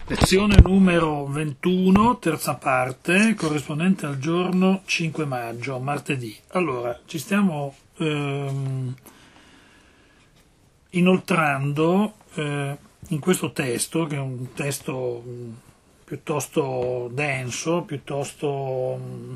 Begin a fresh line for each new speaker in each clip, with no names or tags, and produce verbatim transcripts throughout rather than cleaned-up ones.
Lezione numero ventuno, terza parte, corrispondente al giorno cinque maggio, martedì. Allora, ci stiamo ehm, inoltrando eh, in questo testo, che è un testo mh, piuttosto denso, piuttosto mh,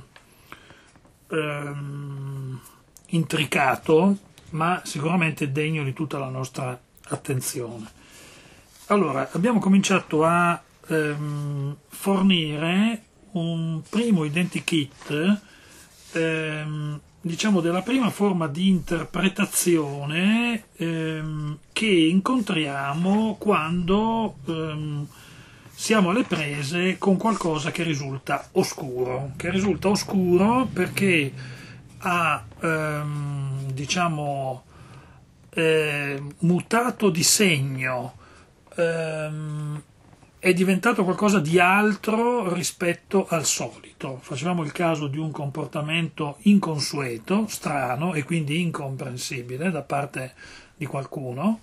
ehm, intricato, ma sicuramente degno di tutta la nostra attenzione. Allora, abbiamo cominciato a ehm, fornire un primo identikit, ehm, diciamo della prima forma di interpretazione ehm, che incontriamo quando ehm, siamo alle prese con qualcosa che risulta oscuro, che risulta oscuro perché ha ehm, diciamo eh, mutato di segno, ehm, è diventato qualcosa di altro rispetto al solito. Facevamo il caso di un comportamento inconsueto, strano e quindi incomprensibile da parte di qualcuno,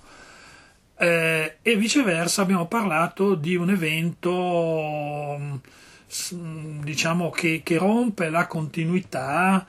eh, e viceversa abbiamo parlato di un evento diciamo che, che rompe la continuità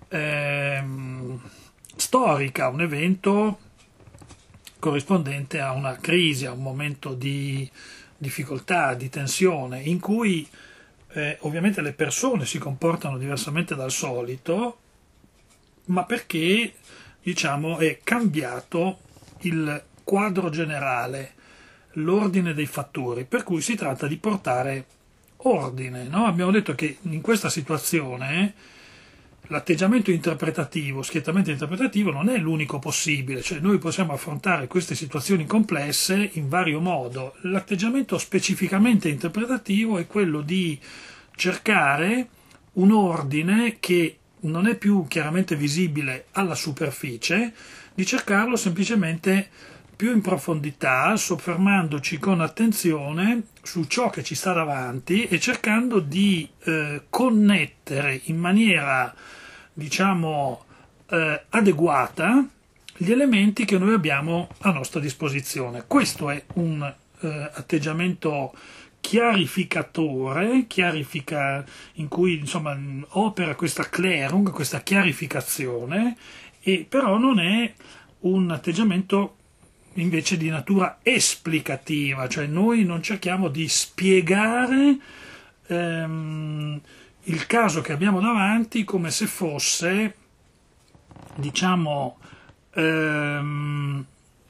ehm, storica, un evento corrispondente a una crisi, a un momento di difficoltà, di tensione, in cui eh, ovviamente le persone si comportano diversamente dal solito, ma perché diciamo è cambiato il quadro generale, l'ordine dei fattori, per cui si tratta di portare ordine, no? Abbiamo detto che in questa situazione l'atteggiamento interpretativo, schiettamente interpretativo, non è l'unico possibile, cioè noi possiamo affrontare queste situazioni complesse in vario modo. L'atteggiamento specificamente interpretativo è quello di cercare un ordine che non è più chiaramente visibile alla superficie, di cercarlo semplicemente più in profondità, soffermandoci con attenzione su ciò che ci sta davanti e cercando di eh, connettere in maniera diciamo eh, adeguata gli elementi che noi abbiamo a nostra disposizione. Questo è un eh, atteggiamento chiarificatore, chiarifica, in cui insomma opera questa Klärung, questa chiarificazione, e però non è un atteggiamento invece di natura esplicativa, cioè noi non cerchiamo di spiegare ehm, il caso che abbiamo davanti come se fosse, diciamo, ehm,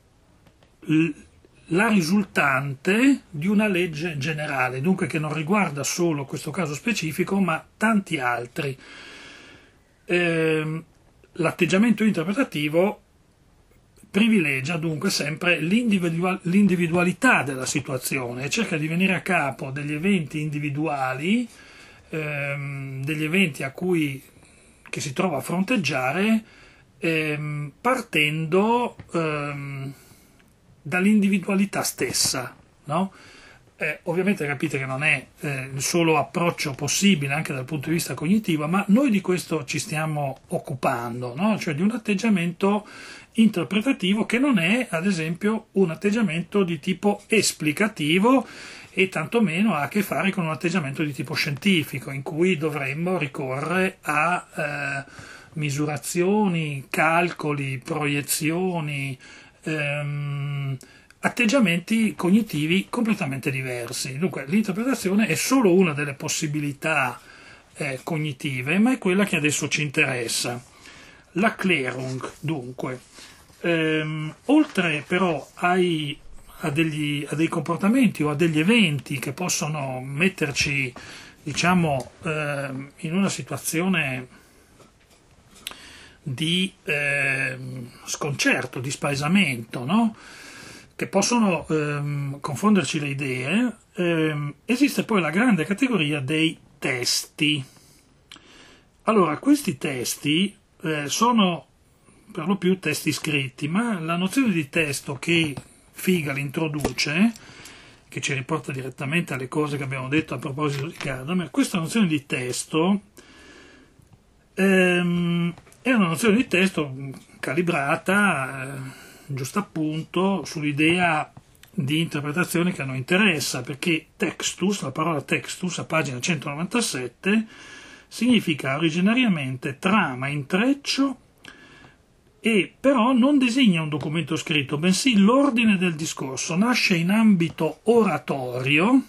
la risultante di una legge generale, dunque che non riguarda solo questo caso specifico, ma tanti altri. Ehm, l'atteggiamento interpretativo privilegia dunque sempre l'individual- l'individualità della situazione e cerca di venire a capo degli eventi individuali, ehm, degli eventi a cui che si trova a fronteggiare, ehm, partendo ehm, dall'individualità stessa, no? Eh, ovviamente capite che non è eh, il solo approccio possibile anche dal punto di vista cognitivo, ma noi di questo ci stiamo occupando, no? Cioè di un atteggiamento interpretativo che non è, ad esempio, un atteggiamento di tipo esplicativo e tantomeno ha a che fare con un atteggiamento di tipo scientifico, in cui dovremmo ricorrere a eh, misurazioni, calcoli, proiezioni, ehm, atteggiamenti cognitivi completamente diversi. Dunque l'interpretazione è solo una delle possibilità eh, cognitive, ma è quella che adesso ci interessa. La Klärung, dunque, ehm, oltre però ai, a, degli, a dei comportamenti o a degli eventi che possono metterci, diciamo, ehm, in una situazione di ehm, sconcerto, di spaesamento, no? Che possono ehm, confonderci le idee, ehm, esiste poi la grande categoria dei testi. Allora, questi testi eh, sono per lo più testi scritti, ma la nozione di testo che Figel introduce, che ci riporta direttamente alle cose che abbiamo detto a proposito di Gadamer, questa nozione di testo ehm, è una nozione di testo calibrata, eh, giusto appunto, sull'idea di interpretazione che a noi interessa, perché textus, la parola textus a pagina centonovantasette, significa originariamente trama, intreccio, e però non designa un documento scritto, bensì l'ordine del discorso. Nasce in ambito oratorio,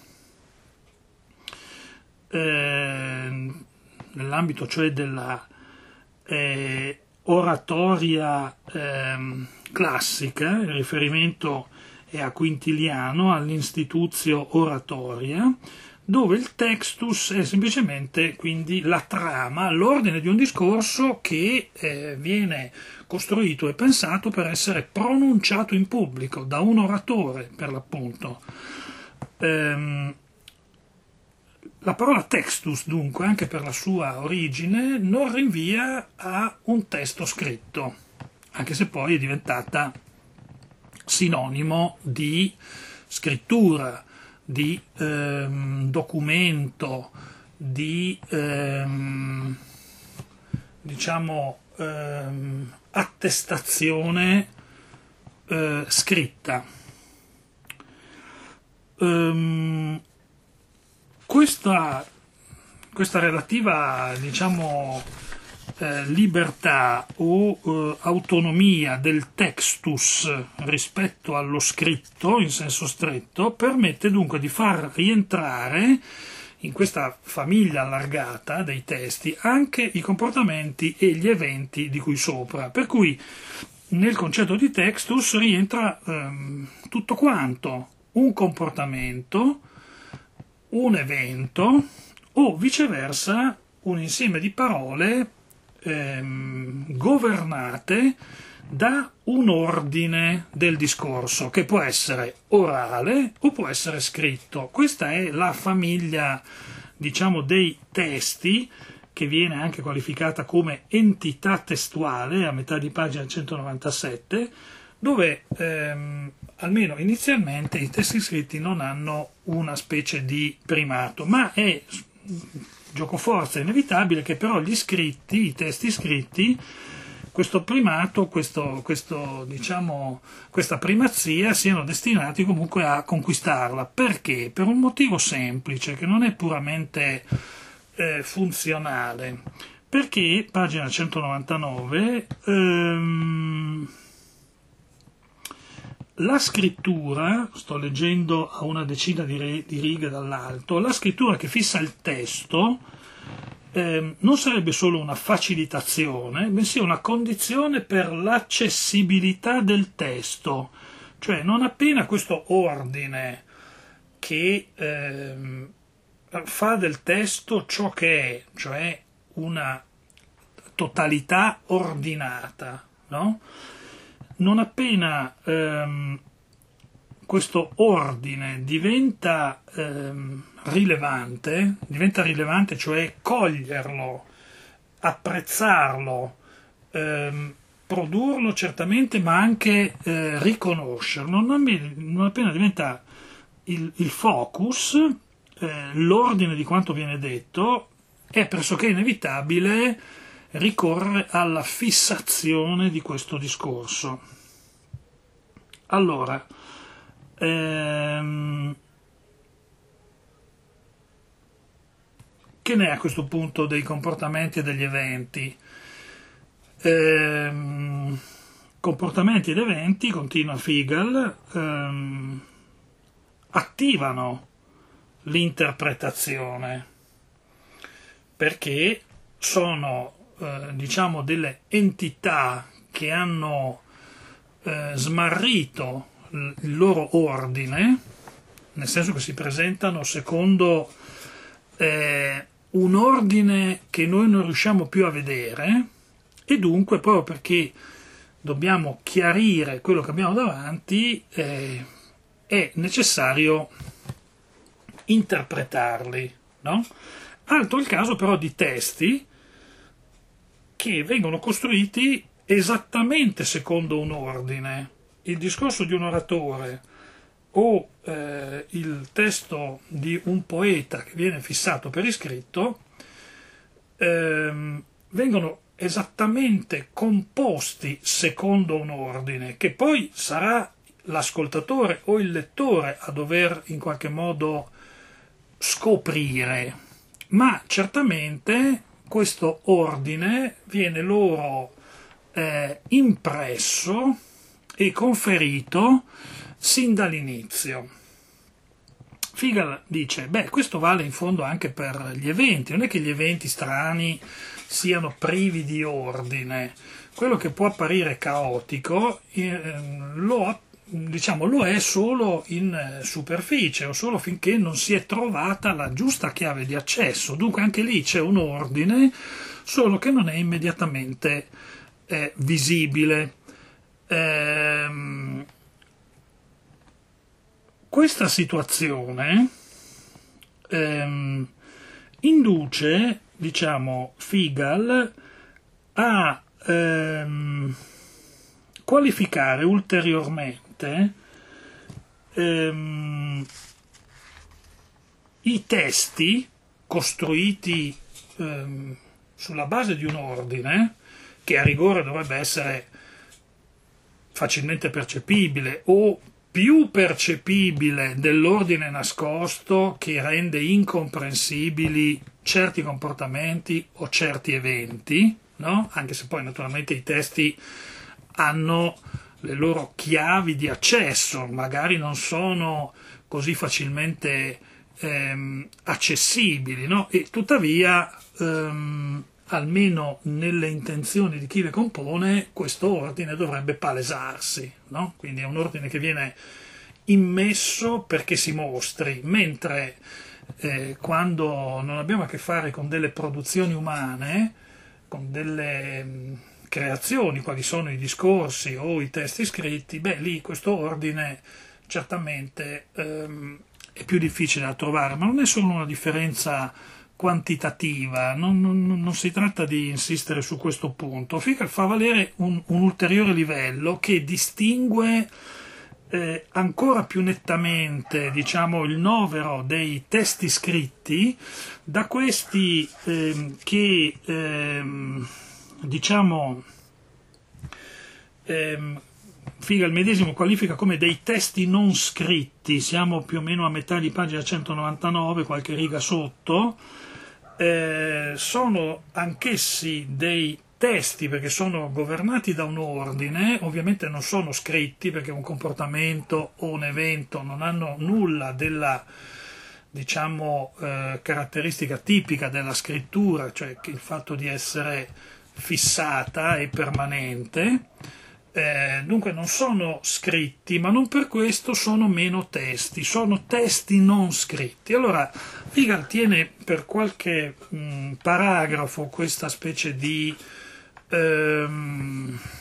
eh, nell'ambito cioè della eh, oratoria eh, classica. Il riferimento è a Quintiliano, all'institutio oratoria, dove il textus è semplicemente quindi la trama, l'ordine di un discorso che eh, viene costruito e pensato per essere pronunciato in pubblico da un oratore, per l'appunto. Ehm, la parola textus, dunque, anche per la sua origine, non rinvia a un testo scritto, anche se poi è diventata sinonimo di scrittura, di ehm, documento, di ehm, diciamo ehm, attestazione eh, scritta. Ehm, questa, questa relativa, diciamo, eh, libertà o eh, autonomia del textus rispetto allo scritto in senso stretto permette dunque di far rientrare in questa famiglia allargata dei testi anche i comportamenti e gli eventi di cui sopra, per cui nel concetto di textus rientra ehm, tutto quanto, un comportamento, un evento o viceversa un insieme di parole ehm, governate da un ordine del discorso, che può essere orale o può essere scritto. Questa è la famiglia, diciamo, dei testi, che viene anche qualificata come entità testuale a metà di pagina centonovantasette, dove ehm, almeno inizialmente i testi scritti non hanno una specie di primato, ma è giocoforza inevitabile che però gli scritti, i testi scritti, questo primato, questo, questo, diciamo, questa primazia siano destinati comunque a conquistarla. Perché? Per un motivo semplice, che non è puramente eh, funzionale. Perché, pagina centonovantanove, ehm, la scrittura, sto leggendo a una decina di righe dall'alto, la scrittura che fissa il testo eh, non sarebbe solo una facilitazione, bensì una condizione per l'accessibilità del testo. Cioè, non appena questo ordine che eh, fa del testo ciò che è, cioè una totalità ordinata, no? Non appena ehm, questo ordine diventa ehm, rilevante, diventa rilevante, cioè coglierlo, apprezzarlo, ehm, produrlo certamente, ma anche eh, riconoscerlo, non, non appena diventa il, il focus, eh, l'ordine di quanto viene detto, è pressoché inevitabile ricorrere alla fissazione di questo discorso. Allora, ehm, che ne è a questo punto dei comportamenti e degli eventi? Ehm, comportamenti ed eventi, continua Fiegel, ehm, attivano l'interpretazione, perché sono eh, diciamo delle entità che hanno eh, smarrito il loro ordine, nel senso che si presentano secondo eh, un ordine che noi non riusciamo più a vedere, e dunque proprio perché dobbiamo chiarire quello che abbiamo davanti eh, è necessario interpretarli, no? Altro il caso però di testi che vengono costruiti esattamente secondo un ordine. Il discorso di un oratore o eh, il testo di un poeta che viene fissato per iscritto ehm, vengono esattamente composti secondo un ordine, che poi sarà l'ascoltatore o il lettore a dover in qualche modo scoprire, ma certamente questo ordine viene loro eh, impresso e conferito sin dall'inizio. Figal dice, beh, questo vale in fondo anche per gli eventi, non è che gli eventi strani siano privi di ordine, quello che può apparire caotico eh, lo, diciamo, lo è solo in superficie o solo finché non si è trovata la giusta chiave di accesso, dunque anche lì c'è un ordine, solo che non è immediatamente eh, visibile. Ehm, Questa situazione ehm, induce, diciamo, Figal a ehm, qualificare ulteriormente ehm, i testi costruiti ehm, sulla base di un ordine che a rigore dovrebbe essere facilmente percepibile o più percepibile dell'ordine nascosto che rende incomprensibili certi comportamenti o certi eventi, no? Anche se poi naturalmente i testi hanno le loro chiavi di accesso, magari non sono così facilmente ehm, accessibili, no? E tuttavia ehm, almeno nelle intenzioni di chi le compone, questo ordine dovrebbe palesarsi, no? Quindi è un ordine che viene immesso perché si mostri, mentre eh, quando non abbiamo a che fare con delle produzioni umane, con delle mh, creazioni, quali sono i discorsi o i testi scritti, beh, lì questo ordine certamente ehm, è più difficile da trovare, ma non è solo una differenza quantitativa, non, non, non si tratta di insistere su questo punto. Figal fa valere un, un ulteriore livello che distingue eh, ancora più nettamente, diciamo, il novero dei testi scritti da questi eh, che eh, diciamo eh, Figal medesimo qualifica come dei testi non scritti. Siamo più o meno a metà di pagina centonovantanove, qualche riga sotto. Eh, sono anch'essi dei testi perché sono governati da un ordine, ovviamente non sono scritti perché un comportamento o un evento non hanno nulla della, diciamo, eh, caratteristica tipica della scrittura, cioè il fatto di essere fissata e permanente. Eh, dunque non sono scritti, ma non per questo sono meno testi, sono testi non scritti. Allora Figal tiene per qualche mh, paragrafo questa specie di ehm,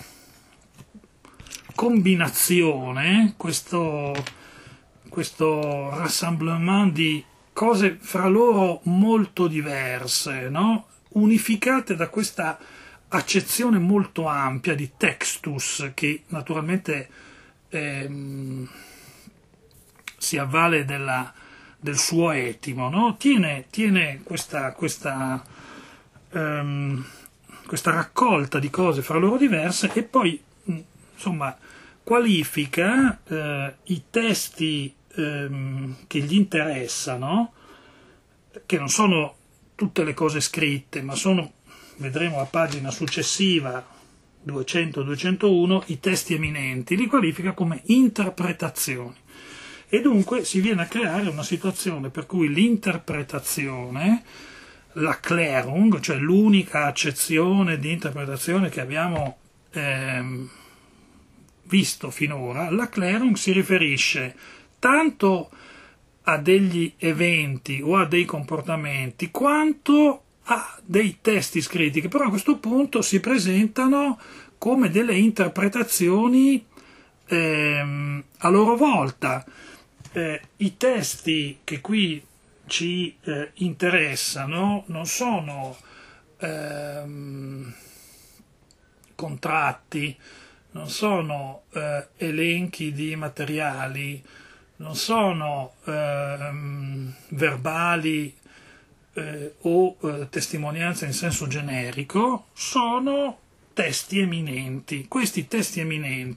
combinazione, questo, questo rassemblement di cose fra loro molto diverse, no? Unificate da questa accezione molto ampia di textus che naturalmente ehm, si avvale della, del suo etimo, no? tiene, tiene questa, questa, ehm, questa raccolta di cose fra loro diverse e poi insomma qualifica eh, i testi ehm, che gli interessano, che non sono tutte le cose scritte, ma sono, vedremo a pagina successiva, duecento duecentouno, i testi eminenti, li qualifica come interpretazioni. E dunque si viene a creare una situazione per cui l'interpretazione, la Klärung, cioè l'unica accezione di interpretazione che abbiamo ehm, visto finora, la Klärung si riferisce tanto a degli eventi o a dei comportamenti, quanto a dei testi scritti, che però a questo punto si presentano come delle interpretazioni ehm, a loro volta. Eh, I testi che qui ci eh, interessano non sono ehm, contratti, non sono eh, elenchi di materiali, non sono ehm, verbali eh, o eh, testimonianze in senso generico, sono testi eminenti. Questi testi eminenti,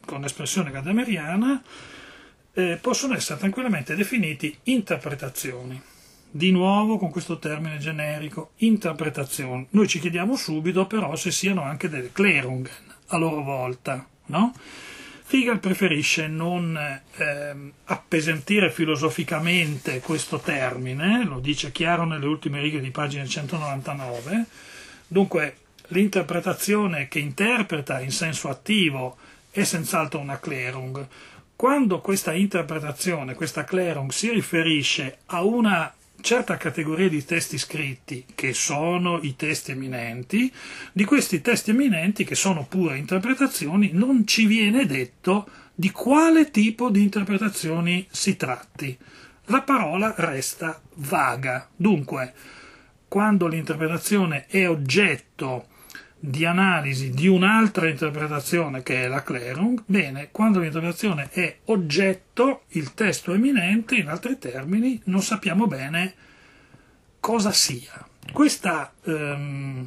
con espressione gadameriana, eh, possono essere tranquillamente definiti interpretazioni. Di nuovo con questo termine generico, interpretazioni. Noi ci chiediamo subito però se siano anche delle Klärungen a loro volta, no? Figel preferisce non eh, appesantire filosoficamente questo termine, lo dice chiaro nelle ultime righe di pagina centonovantanove, dunque l'interpretazione che interpreta in senso attivo è senz'altro una Klärung. Quando questa interpretazione, questa Klärung, si riferisce a una certa categoria di testi scritti, che sono i testi eminenti, di questi testi eminenti, che sono pure interpretazioni, non ci viene detto di quale tipo di interpretazioni si tratti. La parola resta vaga. Dunque, quando l'interpretazione è oggetto di analisi di un'altra interpretazione che è la Klärung, bene, quando l'interpretazione è oggetto, il testo eminente, in altri termini, non sappiamo bene cosa sia. Questa ehm,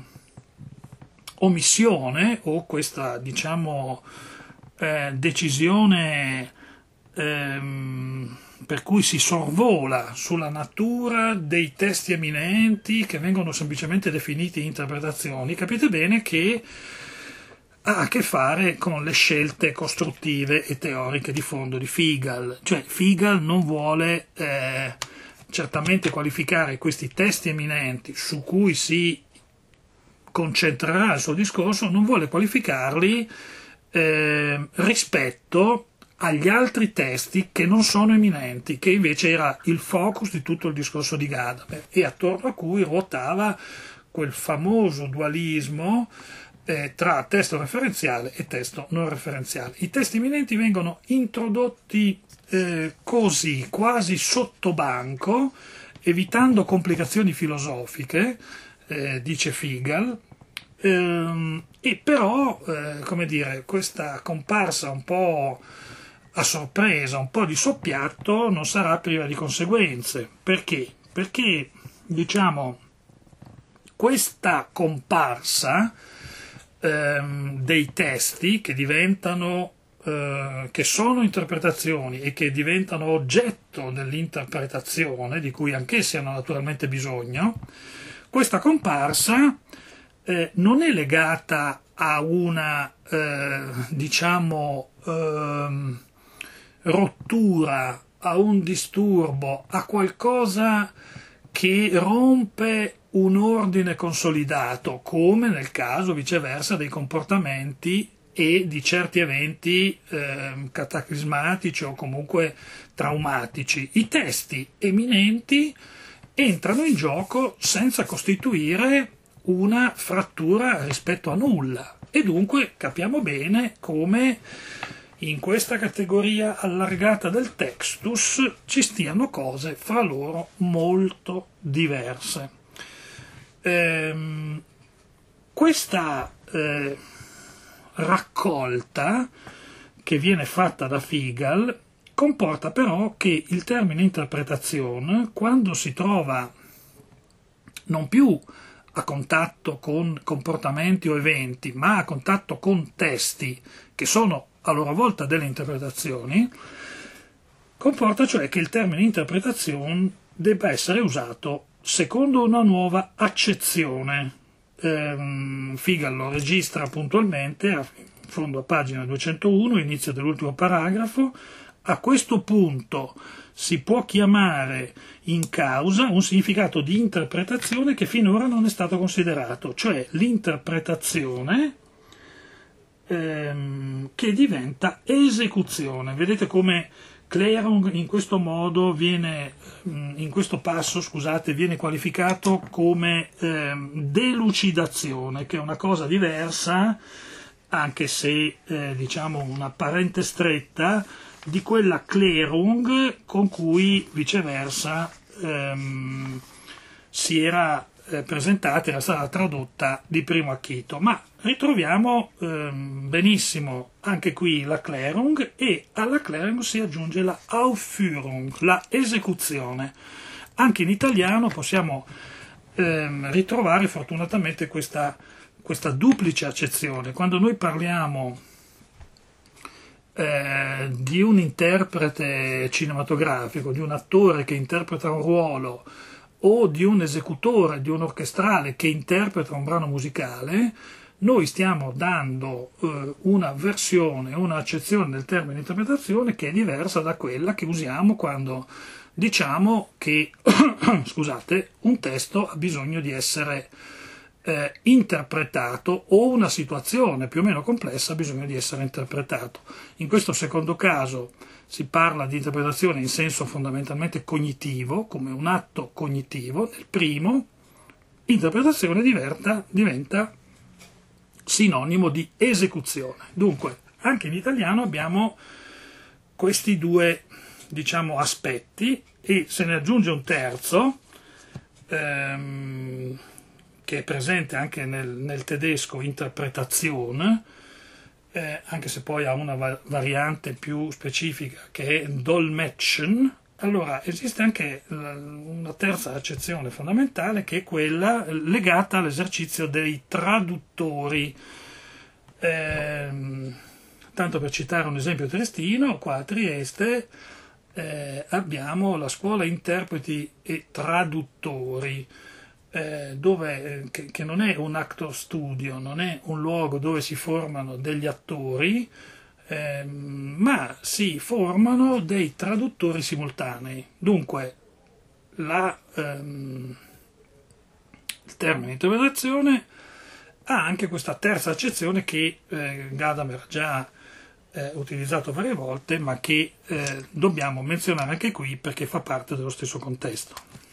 omissione o questa, diciamo, eh, decisione ehm, per cui si sorvola sulla natura dei testi eminenti che vengono semplicemente definiti interpretazioni, capite bene che ha a che fare con le scelte costruttive e teoriche di fondo di Figel. Cioè Figel non vuole eh, certamente qualificare questi testi eminenti su cui si concentrerà il suo discorso, non vuole qualificarli eh, rispetto agli altri testi che non sono eminenti, che invece era il focus di tutto il discorso di Gadamer e attorno a cui ruotava quel famoso dualismo eh, tra testo referenziale e testo non referenziale. I testi eminenti vengono introdotti eh, così, quasi sotto banco, evitando complicazioni filosofiche, eh, dice Figel, ehm, e però, eh, come dire, questa comparsa un po' a sorpresa, un po' di soppiatto, non sarà priva di conseguenze. Perché? Perché, diciamo, questa comparsa ehm, dei testi che diventano, eh, che sono interpretazioni e che diventano oggetto dell'interpretazione, di cui anch'essi hanno naturalmente bisogno, questa comparsa eh, non è legata a una, eh, diciamo, eh, rottura, a un disturbo, a qualcosa che rompe un ordine consolidato, come nel caso viceversa dei comportamenti e di certi eventi eh, cataclismatici o comunque traumatici. I testi eminenti entrano in gioco senza costituire una frattura rispetto a nulla e dunque capiamo bene come in questa categoria allargata del textus ci stiano cose fra loro molto diverse. Ehm, questa eh, raccolta che viene fatta da Figel comporta però che il termine interpretazione, quando si trova non più a contatto con comportamenti o eventi, ma a contatto con testi che sono a loro volta delle interpretazioni, comporta cioè che il termine interpretazione debba essere usato secondo una nuova accezione. Ehm, Figel lo registra puntualmente, a fondo a pagina duecentouno, inizio dell'ultimo paragrafo. A questo punto si può chiamare in causa un significato di interpretazione che finora non è stato considerato, cioè l'interpretazione ehm, che diventa esecuzione. Vedete come Klärung in questo modo viene, in questo passo, scusate, viene qualificato come ehm, delucidazione, che è una cosa diversa, anche se eh, diciamo una parente stretta, di quella Klärung con cui viceversa ehm, si era eh, presentata, era stata tradotta di primo acchito. Ma ritroviamo ehm, benissimo anche qui la Klärung, e alla Klärung si aggiunge la Aufführung, la esecuzione. Anche in italiano possiamo ehm, ritrovare fortunatamente questa, questa duplice accezione. Quando noi parliamo eh, di un interprete cinematografico, di un attore che interpreta un ruolo, o di un esecutore, di un orchestrale che interpreta un brano musicale, noi stiamo dando eh, una versione, un'accezione del termine interpretazione che è diversa da quella che usiamo quando diciamo che scusate, un testo ha bisogno di essere eh, interpretato, o una situazione più o meno complessa ha bisogno di essere interpretato. In questo secondo caso si parla di interpretazione in senso fondamentalmente cognitivo, come un atto cognitivo. Nel primo, interpretazione diventa, diventa sinonimo di esecuzione. Dunque, anche in italiano abbiamo questi due, diciamo, aspetti, e se ne aggiunge un terzo, ehm, che è presente anche nel, nel tedesco, interpretazione, eh, anche se poi ha una va- variante più specifica che è Dolmetschen. Allora esiste anche una terza accezione fondamentale, che è quella legata all'esercizio dei traduttori. Eh, tanto per citare un esempio triestino, qua a Trieste eh, abbiamo la scuola interpreti e traduttori, eh, dove, che, che non è un actor studio, non è un luogo dove si formano degli attori, Eh, ma si formano dei traduttori simultanei. Dunque la, ehm, il termine interpretazione ha anche questa terza accezione che eh, Gadamer ha già eh, utilizzato varie volte, ma che eh, dobbiamo menzionare anche qui perché fa parte dello stesso contesto.